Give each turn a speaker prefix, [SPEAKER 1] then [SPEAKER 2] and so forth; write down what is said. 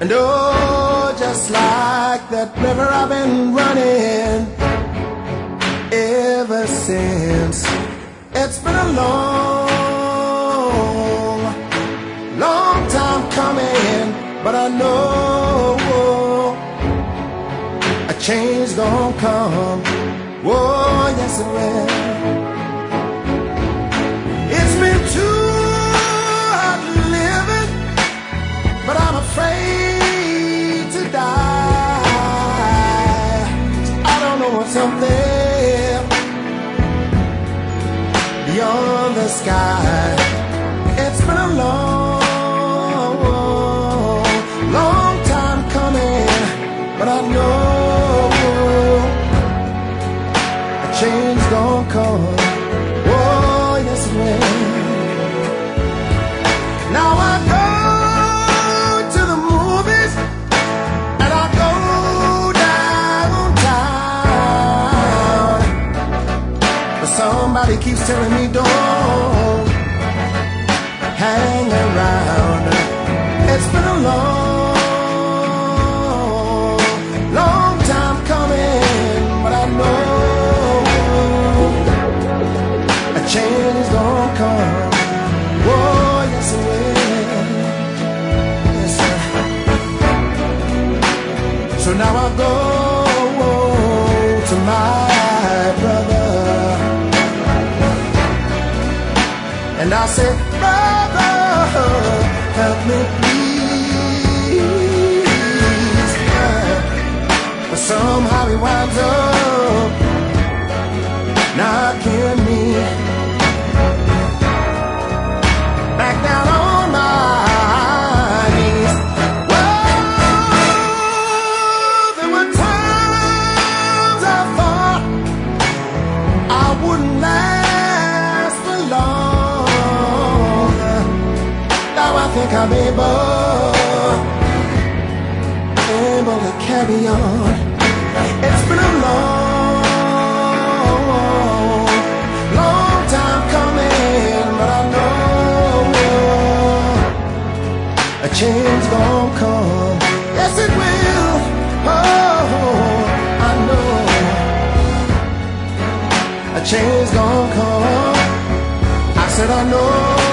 [SPEAKER 1] And oh, just like that river I've been running ever since. It's been a long, long time coming, but I know a change gonna come. Oh, yes it will. It's been too hard living, but I'm afraid to die. I don't know what's up there beyond the sky. It's been a long, long time coming, but I know a change gonna come. Oh, yes it will. Now I go to the movies and I go downtown, but somebody keeps telling me don't hang around. It's been a long, long time coming, but I know a change gonna come. Oh, yes it will. Yes, sir. So now I go to my brother and I say, brother, help me please. But somehow he winds up knocking me back down on my knees. Well, there were times I thought I wouldn't last for long. Now I think I'm able to carry on. It's been a long, long time coming, but I know a change gonna come. Yes it will. Oh, I know a change gonna come. I said I know